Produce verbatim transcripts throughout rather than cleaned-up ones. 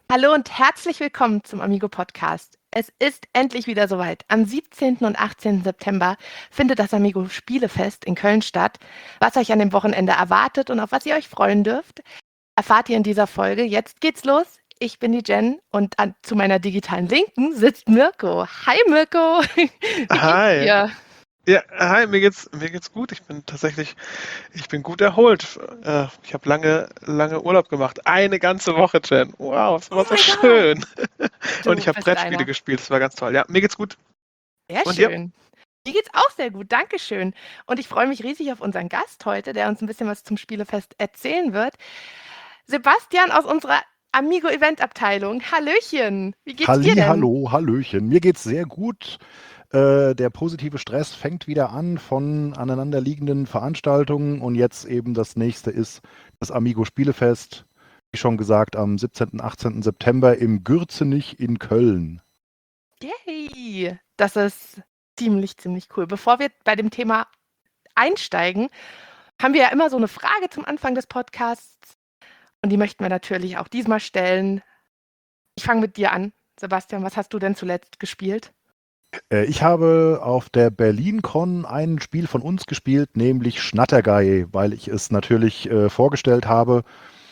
Hallo und herzlich willkommen zum Amigo Podcast. Es ist endlich wieder soweit. Am siebzehnten und achtzehnten September findet das Amigo Spielefest in Köln statt. Was euch an dem Wochenende erwartet und auf was ihr euch freuen dürft, erfahrt ihr in dieser Folge. Jetzt geht's los. Ich bin die Jen und an, zu meiner digitalen Linken sitzt Mirko. Hi Mirko, wie geht's Hi. dir? Ja, hi, mir geht's, mir geht's gut. Ich bin tatsächlich, ich bin gut erholt. Äh, ich habe lange, lange Urlaub gemacht. Eine ganze Woche, Jen. Wow, das Oh war so mein Gott, schön. Und du ich habe bist Brettspiele einer. gespielt. Das war ganz toll. Ja, mir geht's gut. Sehr Und dir? schön. Mir geht's auch sehr gut, Dankeschön. Und ich freue mich riesig auf unseren Gast heute, der uns ein bisschen was zum Spielefest erzählen wird. Sebastian aus unserer Amigo-Event-Abteilung. Hallöchen, wie geht's dir Halli, denn? hallo, hallöchen. Mir geht's sehr gut. Äh, der positive Stress fängt wieder an von aneinanderliegenden Veranstaltungen und jetzt eben das nächste ist das Amigo Spielefest, wie schon gesagt, am siebzehnten, achtzehnten September im Gürzenich in Köln. Yay, das ist ziemlich, ziemlich cool. Bevor wir bei dem Thema einsteigen, haben wir ja immer so eine Frage zum Anfang des Podcasts und die möchten wir natürlich auch diesmal stellen. Ich fange mit dir an. Sebastian, was hast du denn zuletzt gespielt? Äh, ich habe auf der BerlinCon ein Spiel von uns gespielt, nämlich Schnattergei, weil ich es natürlich äh, vorgestellt habe.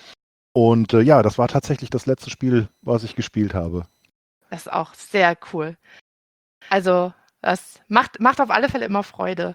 Und äh, ja, das war tatsächlich das letzte Spiel, was ich gespielt habe. Das ist auch sehr cool. Also, das macht macht auf alle Fälle immer Freude.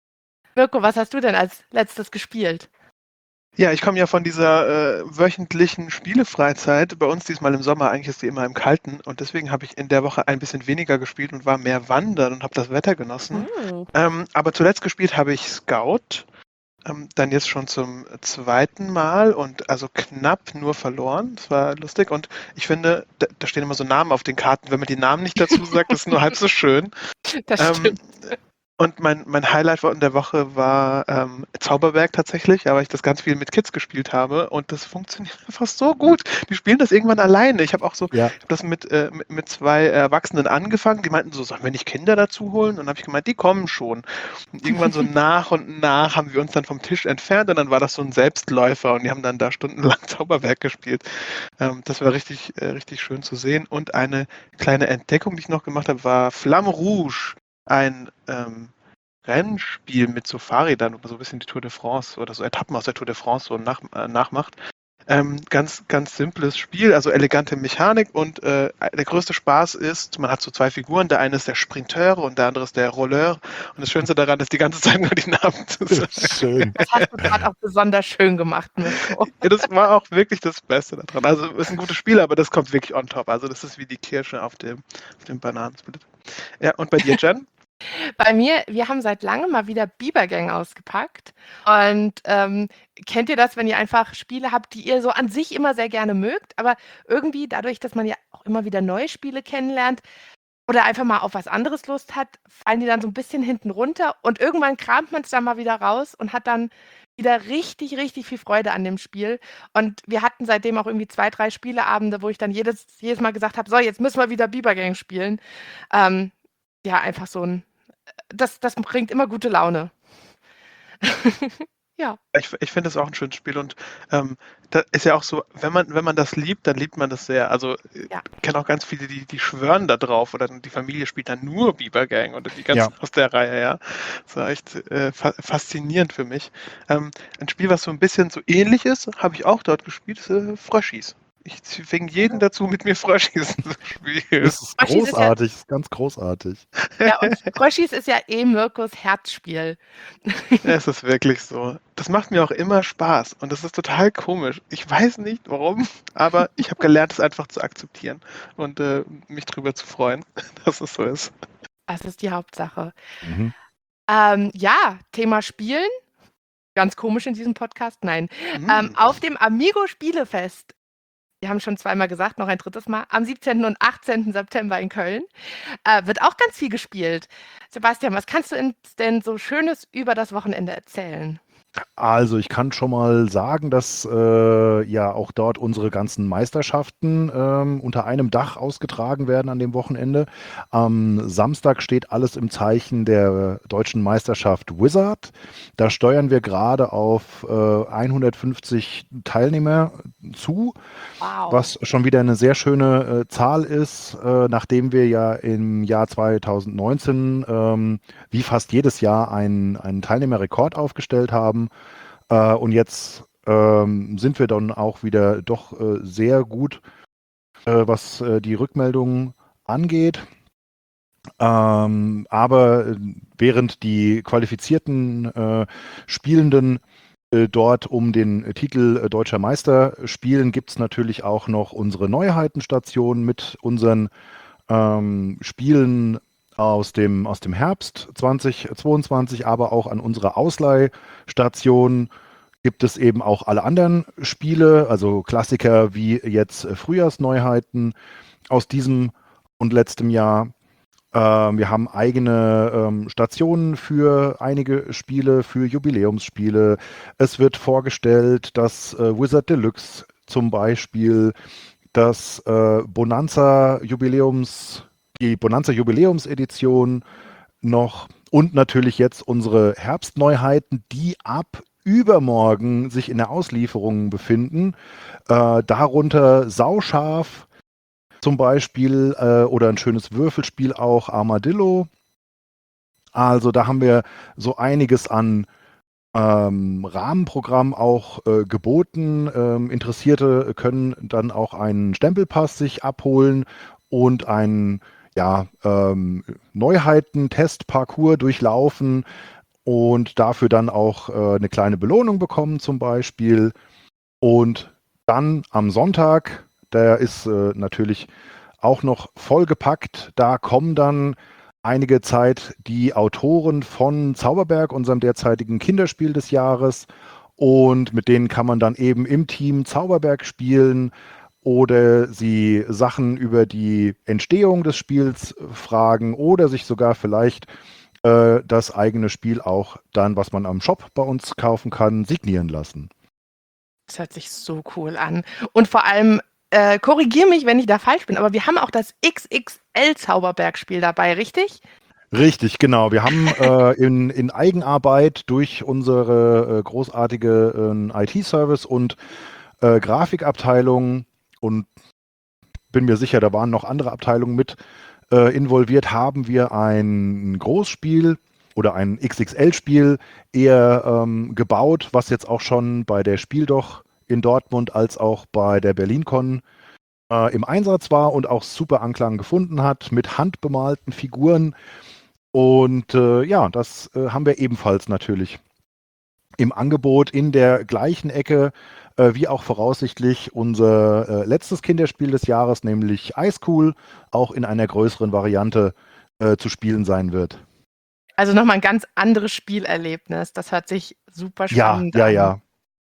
Mirko, was hast du denn als Letztes gespielt? Ja, ich komme ja von dieser äh, wöchentlichen Spielefreizeit. Bei uns diesmal im Sommer, eigentlich ist sie immer im Kalten. Und deswegen habe ich in der Woche ein bisschen weniger gespielt und war mehr wandern und habe das Wetter genossen. Oh. Ähm, aber zuletzt gespielt habe ich Scout. Ähm, dann jetzt schon zum zweiten Mal und also knapp nur verloren. Das war lustig. Und ich finde, da, da stehen immer so Namen auf den Karten. Wenn man die Namen nicht dazu sagt, ist es nur halb so schön. Das Ähm, stimmt. und mein, mein Highlight in der Woche war ähm, Zauberberg tatsächlich, ja, weil ich das ganz viel mit Kids gespielt habe und das funktioniert einfach so gut. Die spielen das irgendwann alleine. Ich habe auch so, Ja, ich habe das mit, äh, mit, mit zwei Erwachsenen angefangen, die meinten so, sollen wir nicht Kinder dazu holen? Und dann habe ich gemeint, die kommen schon. Und irgendwann so nach und nach haben wir uns dann vom Tisch entfernt und dann war das so ein Selbstläufer und die haben dann da stundenlang Zauberberg gespielt. Ähm, das war richtig, äh, richtig schön zu sehen. Und eine kleine Entdeckung, die ich noch gemacht habe, war Flamme Rouge. Ein ähm, Rennspiel mit so Fahrrädern, wo man so ein bisschen die Tour de France oder so Etappen aus der Tour de France so nach, äh, nachmacht. Ähm, ganz, ganz simples Spiel, also elegante Mechanik und äh, der größte Spaß ist, man hat so zwei Figuren, der eine ist der Sprinteur und der andere ist der Rolleur und das Schönste daran ist, die ganze Zeit nur die Namen zu sagen. schön. Das hast du gerade auch besonders schön gemacht, Mirko. Ja, das war auch wirklich das Beste daran. Also es ist ein gutes Spiel, aber das kommt wirklich on top. Also das ist wie die Kirsche auf dem, auf dem Bananensplit. Ja, und bei dir, Jen? Bei mir, wir haben seit langem mal wieder Bibergang ausgepackt. Und ähm, kennt ihr das, wenn ihr einfach Spiele habt, die ihr so an sich immer sehr gerne mögt, aber irgendwie dadurch, dass man ja auch immer wieder neue Spiele kennenlernt oder einfach mal auf was anderes Lust hat, fallen die dann so ein bisschen hinten runter und irgendwann kramt man es dann mal wieder raus und hat dann wieder richtig, richtig viel Freude an dem Spiel. Und wir hatten seitdem auch irgendwie zwei, drei Spieleabende, wo ich dann jedes, jedes Mal gesagt habe, so, jetzt müssen wir wieder Bibergang spielen. Ähm, ja, einfach so ein das das bringt immer gute Laune. Ja, Ich, ich finde es auch ein schönes Spiel und ähm, da ist ja auch so, wenn man, wenn man das liebt, dann liebt man das sehr. Also äh, ja. ich kenne auch ganz viele, die, die schwören da drauf oder die Familie spielt dann nur Biber Gang oder die Ja. ganzen aus der Reihe, ja. Das war echt äh, fa faszinierend für mich. Ähm, ein Spiel, was so ein bisschen so ähnlich ist, habe ich auch dort gespielt, ist äh, Fröschis. Ich zwinge jeden dazu, mit mir Fröschis zu spielen. Das ist Fröschis ist ja großartig, ist ganz großartig. ja, und Fröschis ist ja eh Mirkos Herzspiel. Es ist wirklich so. Das macht mir auch immer Spaß und das ist total komisch. Ich weiß nicht warum, aber ich habe gelernt, es einfach zu akzeptieren und äh, mich drüber zu freuen, dass es so ist. Das ist die Hauptsache. Mhm. Ähm, ja, Thema Spielen, ganz komisch in diesem Podcast, nein. Ähm, Mm. auf dem Amigo Spielefest, wir haben schon zweimal gesagt, noch ein drittes Mal, am siebzehnten und achtzehnten September in Köln, äh, wird auch ganz viel gespielt. Sebastian, was kannst du uns denn so Schönes über das Wochenende erzählen? Also ich kann schon mal sagen, dass äh, ja auch dort unsere ganzen Meisterschaften ähm, unter einem Dach ausgetragen werden an dem Wochenende. Am Samstag steht alles im Zeichen der deutschen Meisterschaft Wizard. Da steuern wir gerade auf äh, hundertfünfzig Teilnehmer zu, Wow. was schon wieder eine sehr schöne äh, Zahl ist, äh, nachdem wir ja im Jahr zweitausendneunzehn ähm, wie fast jedes Jahr einen, einen Teilnehmerrekord aufgestellt haben. Äh, und jetzt ähm, sind wir dann auch wieder doch äh, sehr gut, äh, was äh, die Rückmeldungen angeht. Ähm, aber äh, während die qualifizierten äh, Spielenden äh, dort um den äh, Titel äh, Deutscher Meister spielen, gibt es natürlich auch noch unsere Neuheitenstation mit unseren ähm, Spielen aus dem, aus dem Herbst zweitausendzweiundzwanzig, aber auch an unserer Ausleihstation gibt es eben auch alle anderen Spiele, also Klassiker wie jetzt äh, Frühjahrsneuheiten aus diesem und letztem Jahr. Ähm, wir haben eigene ähm, Stationen für einige Spiele, für Jubiläumsspiele. Es wird vorgestellt, dass äh, Wizard Deluxe zum Beispiel das äh, Bonanza Jubiläums, die Bonanza Jubiläumsedition noch und natürlich jetzt unsere Herbstneuheiten, die ab übermorgen sich in der Auslieferung befinden. Äh, darunter Sauscharf zum Beispiel äh, oder ein schönes Würfelspiel auch Armadillo. Also da haben wir so einiges an ähm, Rahmenprogramm auch äh, geboten. Ähm, Interessierte können dann auch einen Stempelpass sich abholen und einen ja, ähm, Neuheiten-Test-Parcours durchlaufen und dafür dann auch äh, eine kleine Belohnung bekommen zum Beispiel. Und dann am Sonntag, der ist äh, natürlich auch noch vollgepackt, da kommen dann einige Zeit die Autoren von Zauberberg, unserem derzeitigen Kinderspiel des Jahres. Und mit denen kann man dann eben im Team Zauberberg spielen oder sie Sachen über die Entstehung des Spiels fragen oder sich sogar vielleicht äh, das eigene Spiel auch dann, was man am Shop bei uns kaufen kann, signieren lassen. Das hört sich so cool an. Und vor allem, äh, korrigiere mich, wenn ich da falsch bin, aber wir haben auch das X X L-Zauberberg-Spiel dabei, richtig? Richtig, genau. Wir haben äh, in, in Eigenarbeit durch unsere äh, großartige äh, I T-Service und äh, Grafikabteilung und bin mir sicher, da waren noch andere Abteilungen mit äh, involviert, haben wir ein Großspiel oder ein X X L-Spiel eher ähm, gebaut, was jetzt auch schon bei der Spieldoch in Dortmund als auch bei der BerlinCon äh, im Einsatz war und auch super Anklang gefunden hat mit handbemalten Figuren. Und äh, ja, das äh, haben wir ebenfalls natürlich im Angebot in der gleichen Ecke, äh, wie auch voraussichtlich unser äh, letztes Kinderspiel des Jahres, nämlich Ice Cool, auch in einer größeren Variante äh, zu spielen sein wird. Also nochmal ein ganz anderes Spielerlebnis. Das hört sich super Ja, spannend ja, an. ja.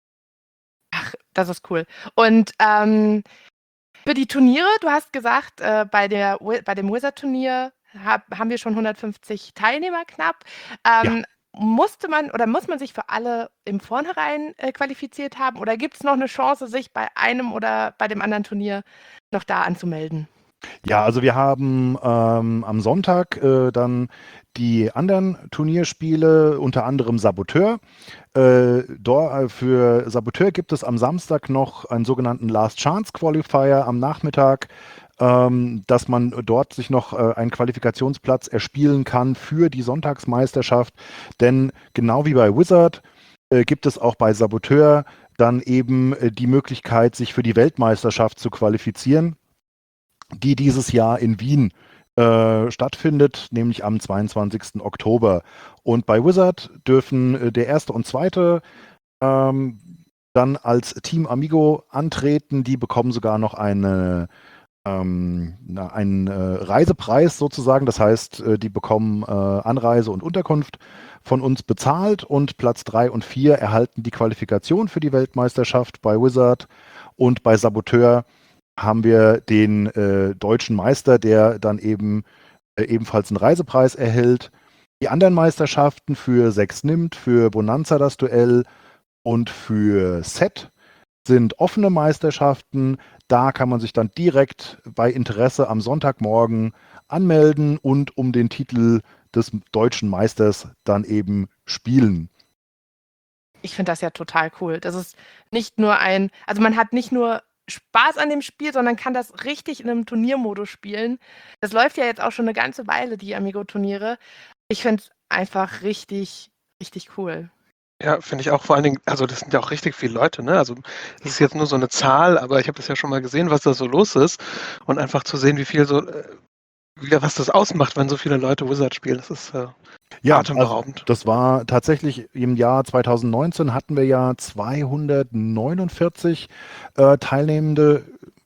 Ach, das ist cool. Und ähm, für die Turniere, du hast gesagt, äh, bei, der, Wi- bei dem Wizard-Turnier hab, haben wir schon hundertfünfzig Teilnehmer knapp. Ja. Ähm, musste man oder muss man sich für alle im Vornherein äh, qualifiziert haben? Oder gibt es noch eine Chance, sich bei einem oder bei dem anderen Turnier noch da anzumelden? Ja, also wir haben ähm, am Sonntag äh, dann die anderen Turnierspiele, unter anderem Saboteur. Äh, dort, äh, für Saboteur gibt es am Samstag noch einen sogenannten Last Chance Qualifier am Nachmittag, ähm, dass man dort sich noch äh, einen Qualifikationsplatz erspielen kann für die Sonntagsmeisterschaft. Denn genau wie bei Wizard äh, gibt es auch bei Saboteur dann eben äh, die Möglichkeit, sich für die Weltmeisterschaft zu qualifizieren, die dieses Jahr in Wien äh, stattfindet, nämlich am zweiundzwanzigsten Oktober. Und bei Wizard dürfen äh, der erste und zweite ähm, dann als Team Amigo antreten. Die bekommen sogar noch eine, ähm, na, einen äh, Reisepreis sozusagen. Das heißt, äh, die bekommen äh, Anreise und Unterkunft von uns bezahlt und Platz drei und vier erhalten die Qualifikation für die Weltmeisterschaft bei Wizard und bei Saboteur haben wir den äh, deutschen Meister, der dann eben äh, ebenfalls einen Reisepreis erhält. Die anderen Meisterschaften für Sechs nimmt, für Bonanza das Duell Und für Set sind offene Meisterschaften. Da kann man sich dann direkt bei Interesse am Sonntagmorgen anmelden und um den Titel des deutschen Meisters dann eben spielen. Ich finde das ja total cool. Das ist nicht nur ein, also man hat nicht nur Spaß an dem Spiel, sondern kann das richtig in einem Turniermodus spielen. Das läuft ja jetzt auch schon eine ganze Weile, die Amigo-Turniere. Ich finde es einfach richtig, richtig cool. Ja, finde ich auch vor allen Dingen, also das sind ja auch richtig viele Leute, ne? Also das ist jetzt nur so eine Zahl, aber ich habe das ja schon mal gesehen, was da so los ist. Und einfach zu sehen, wie viel so, äh, wieder was das ausmacht, wenn so viele Leute Wizard spielen, das ist äh, Ja, also atemberaubend. das war tatsächlich im Jahr zwanzig neunzehn hatten wir ja zweihundertneunundvierzig äh, Teilnehmende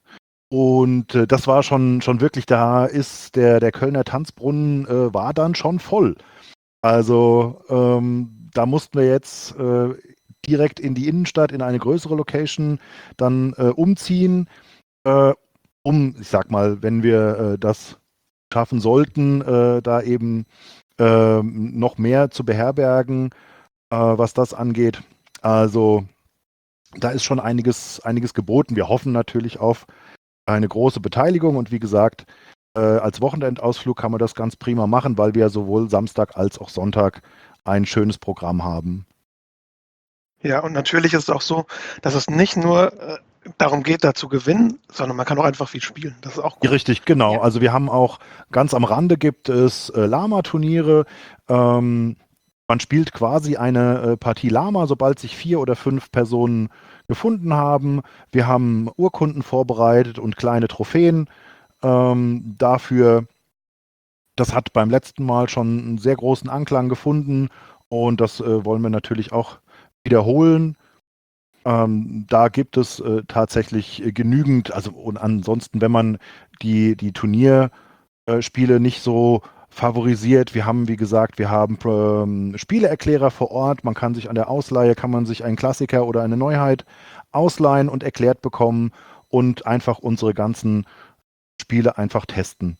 und äh, das war schon, schon wirklich, da ist der, der Kölner Tanzbrunnen äh, war dann schon voll. Also ähm, da mussten wir jetzt äh, direkt in die Innenstadt, in eine größere Location dann äh, umziehen, äh, um, ich sag mal, wenn wir äh, das schaffen sollten, äh, da eben ähm, noch mehr zu beherbergen, äh, was das angeht. Also da ist schon einiges, einiges geboten. Wir hoffen natürlich auf eine große Beteiligung und wie gesagt, äh, als Wochenendausflug kann man das ganz prima machen, weil wir sowohl Samstag als auch Sonntag ein schönes Programm haben. Ja, und natürlich ist es auch so, dass es nicht nur äh, darum geht, da zu gewinnen, sondern man kann auch einfach viel spielen. Das ist auch Ja, cool. richtig, genau. Ja. Also wir haben auch ganz am Rande gibt es äh, Lama-Turniere. Ähm, man spielt quasi eine äh, Partie Lama, sobald sich vier oder fünf Personen gefunden haben. Wir haben Urkunden vorbereitet und kleine Trophäen ähm, dafür. Das hat beim letzten Mal schon einen sehr großen Anklang gefunden und das äh, wollen wir natürlich auch wiederholen. Ähm, da gibt es äh, tatsächlich äh, genügend, also und ansonsten, wenn man die, die Turnierspiele nicht so favorisiert, wir haben, wie gesagt, wir haben ähm, Spieleerklärer vor Ort, man kann sich an der Ausleihe, kann man sich einen Klassiker oder eine Neuheit ausleihen und erklärt bekommen und einfach unsere ganzen Spiele einfach testen.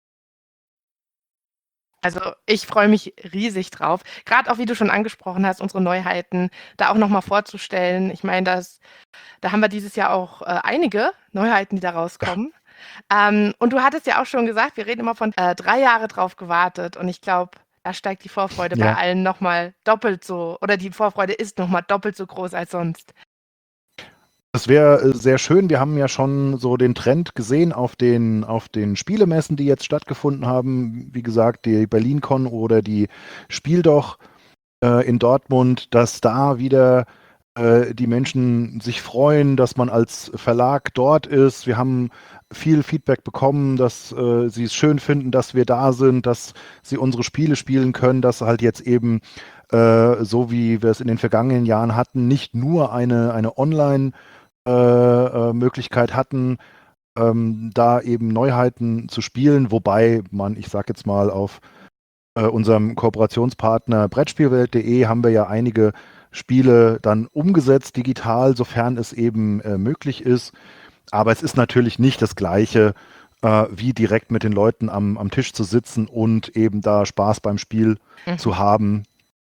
Also ich freue mich riesig drauf. Gerade auch, wie du schon angesprochen hast, unsere Neuheiten da auch nochmal vorzustellen. Ich meine, das, da haben wir dieses Jahr auch äh, einige Neuheiten, die da rauskommen. Ähm, und du hattest ja auch schon gesagt, wir reden immer von äh, drei Jahre drauf gewartet. Und ich glaube, da steigt die Vorfreude bei Ja. allen nochmal doppelt so, oder die Vorfreude ist nochmal doppelt so groß als sonst. Das wäre äh, sehr schön. Wir haben ja schon so den Trend gesehen auf den, auf den Spielemessen, die jetzt stattgefunden haben. Wie gesagt, die BerlinCon oder die Spiel doch äh, in Dortmund, dass da wieder äh, die Menschen sich freuen, dass man als Verlag dort ist. Wir haben viel Feedback bekommen, dass äh, sie es schön finden, dass wir da sind, dass sie unsere Spiele spielen können, dass halt jetzt eben, äh, so wie wir es in den vergangenen Jahren hatten, nicht nur eine, eine Online- Äh, äh, Möglichkeit hatten, ähm, da eben Neuheiten zu spielen, wobei man, ich sag jetzt mal, auf äh, unserem Kooperationspartner Brettspielwelt punkt de haben wir ja einige Spiele dann umgesetzt digital, sofern es eben äh, möglich ist. Aber es ist natürlich nicht das Gleiche, äh, wie direkt mit den Leuten am, am Tisch zu sitzen und eben da Spaß beim Spiel Mhm. zu haben.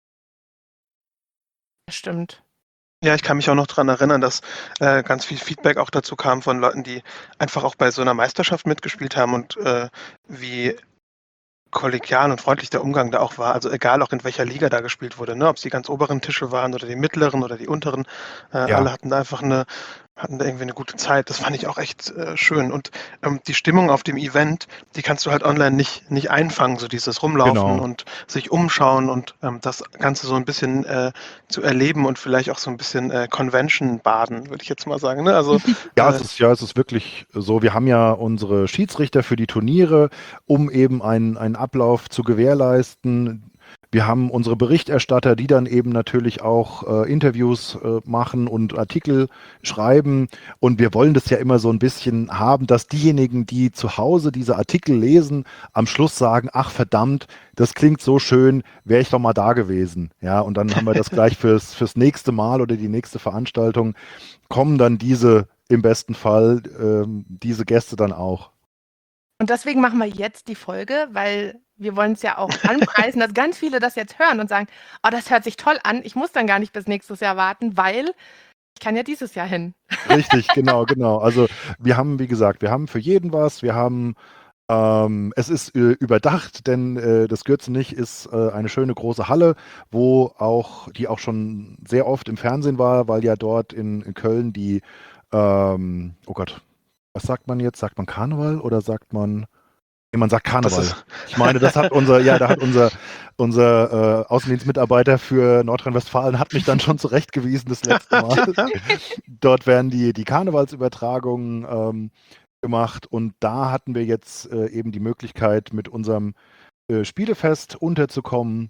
Das stimmt. Ja, ich kann mich auch noch daran erinnern, dass äh, ganz viel Feedback auch dazu kam von Leuten, die einfach auch bei so einer Meisterschaft mitgespielt haben und äh, wie kollegial und freundlich der Umgang da auch war. Also egal auch in welcher Liga da gespielt wurde, ne? Ob es die ganz oberen Tische waren oder die mittleren oder die unteren, äh, Ja. alle hatten da einfach eine, hatten da irgendwie eine gute Zeit. Das fand ich auch echt äh, schön. Und ähm, die Stimmung auf dem Event, die kannst du halt online nicht, nicht einfangen, so dieses Rumlaufen Genau. und sich umschauen und ähm, das Ganze so ein bisschen äh, zu erleben und vielleicht auch so ein bisschen äh, Convention baden, würde ich jetzt mal sagen. Ne? Also Ja, äh, es ist, ja, es ist wirklich so. Wir haben ja unsere Schiedsrichter für die Turniere, um eben einen, einen Ablauf zu gewährleisten. Wir haben unsere Berichterstatter, die dann eben natürlich auch äh, Interviews äh, machen und Artikel schreiben. Und wir wollen das ja immer so ein bisschen haben, dass diejenigen, die zu Hause diese Artikel lesen, am Schluss sagen, ach verdammt, das klingt so schön, wäre ich doch mal da gewesen. Ja, und dann haben wir das gleich fürs, fürs nächste Mal oder die nächste Veranstaltung, kommen dann diese, im besten Fall, ähm, diese Gäste dann auch. Und deswegen machen wir jetzt die Folge, weil wir wollen es ja auch anpreisen, dass ganz viele das jetzt hören und sagen, oh, das hört sich toll an, ich muss dann gar nicht bis nächstes Jahr warten, weil ich kann ja dieses Jahr hin. Richtig, genau, genau. Also wir haben, wie gesagt, wir haben für jeden was. Wir haben, ähm, es ist äh, überdacht, denn äh, das Gürzenich ist äh, eine schöne große Halle, wo auch, die auch schon sehr oft im Fernsehen war, weil ja dort in, in Köln die, ähm, oh Gott, was sagt man jetzt? Sagt man Karneval oder sagt man, nee, man sagt Das Karneval. ist, Ich meine, das hat unser, ja, da hat unser, unser äh, Außendienstmitarbeiter für Nordrhein-Westfalen hat mich dann schon zurechtgewiesen das letzte Mal. Dort werden die, die Karnevalsübertragungen ähm, gemacht und da hatten wir jetzt äh, eben die Möglichkeit, mit unserem äh, Spielefest unterzukommen.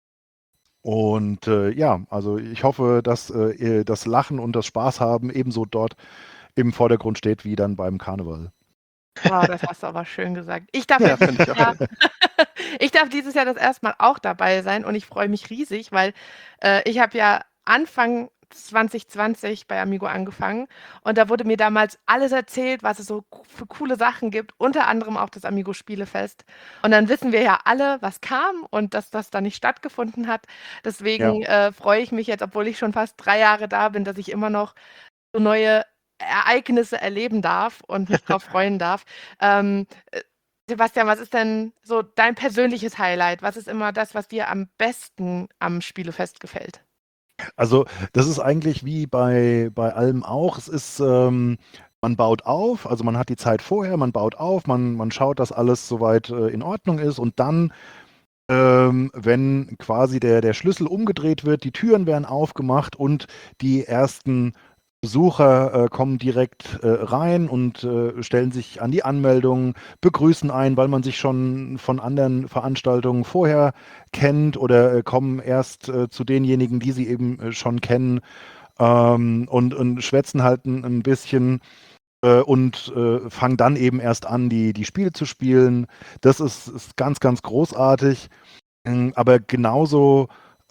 Und äh, ja, also ich hoffe, dass äh, das Lachen und das Spaß haben ebenso dort im Vordergrund steht wie dann beim Karneval. Wow, das hast du aber schön gesagt. Ich darf ja ja, finde ich dieses auch Jahr schön. ich darf dieses Jahr das erste Mal auch dabei sein und ich freue mich riesig, weil, äh, ich habe ja Anfang zwanzig zwanzig bei Amigo angefangen und da wurde mir damals alles erzählt, was es so c für coole Sachen gibt, unter anderem auch das Amigo Spielefest. Und dann wissen wir ja alle, was kam und dass das da nicht stattgefunden hat. Ja. Deswegen, äh, freue ich mich jetzt, obwohl ich schon fast drei Jahre da bin, dass ich immer noch so neue Ereignisse erleben darf und mich drauf freuen darf. Ähm, äh, Sebastian, was ist denn so dein persönliches Highlight? Was ist immer das, was dir am besten am Spielefest gefällt? Also, das ist eigentlich wie bei bei allem auch. Es ist, ähm man baut auf, also man hat die Zeit vorher, man baut auf, man man schaut, dass alles soweit äh, in Ordnung ist und dann, ähm, wenn quasi der der Schlüssel umgedreht wird, die Türen werden aufgemacht und die ersten Besucher, äh, kommen direkt, äh, rein und, äh, stellen sich an die Anmeldung, begrüßen einen, weil man sich schon von anderen Veranstaltungen vorher kennt oder, äh, kommen erst, äh, zu denjenigen, die sie eben, äh, schon kennen, ähm, und und schwätzen halt 'n 'n bisschen, äh, und, äh, fangen dann eben erst an, die die Spiele zu spielen. Das ist ist ganz, ganz großartig. Hm, aber genauso,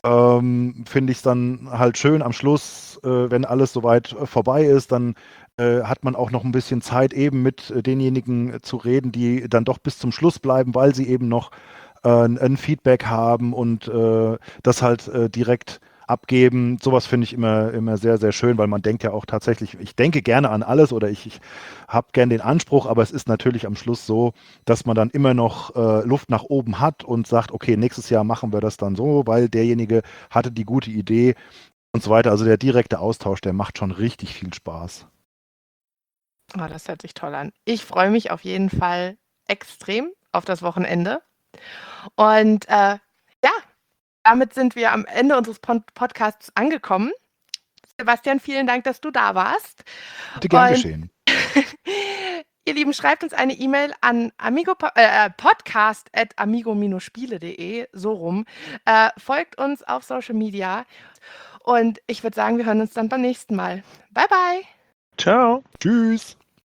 ähm, finde ich's dann halt schön am Schluss, äh, wenn alles soweit äh, vorbei ist, dann, äh, hat man auch noch 'n bisschen Zeit, eben mit äh, denjenigen äh, zu reden, die dann doch bis zum Schluss bleiben, weil sie eben noch, äh, 'n 'n Feedback haben und, äh, das halt, äh, direkt abgeben. So was finde ich immer immer sehr, sehr schön, weil man denkt ja auch tatsächlich ich denke gerne an alles oder ich ich habe gern den Anspruch, aber es ist natürlich am Schluss so, dass man dann immer noch, äh, Luft nach oben hat und sagt: „Okay, nächstes Jahr machen wir das dann so, weil derjenige hatte die gute Idee“ und so weiter. Also, der direkte Austausch, der macht schon richtig viel Spaß. Oh, das hört sich toll an. Ich freue mich auf jeden Fall extrem auf das Wochenende. Und, äh, ja, damit sind wir am Ende unseres Pon Podcasts angekommen. Sebastian, vielen Dank, dass du da warst. Bitte gern Und geschehen. ihr Lieben, schreibt uns eine E-Mail an amigo po äh, podcast at amigo-spiele punkt de, so rum. Äh, folgt uns auf Social Media und ich würde sagen, wir hören uns dann beim nächsten Mal. Bye, bye. Ciao. Tschüss.